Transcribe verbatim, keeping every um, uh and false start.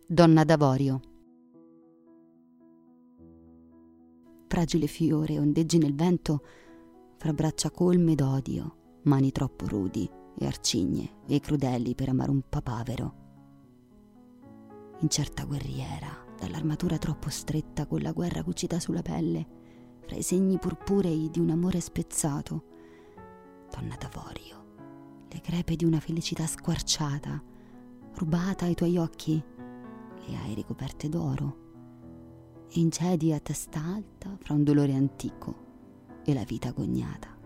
Donna d'Avorio. Fragile fiore ondeggi nel vento fra braccia colme d'odio, mani troppo rudi e arcigne e crudeli per amare un papavero. Incerta guerriera, dall'armatura troppo stretta con la guerra cucita sulla pelle, fra i segni purpurei di un amore spezzato. Donna d'Avorio, le crepe di una felicità squarciata, rubata ai tuoi occhi, le hai ricoperte d'oro, e incedi a testa alta fra un dolore antico e la vita agognata.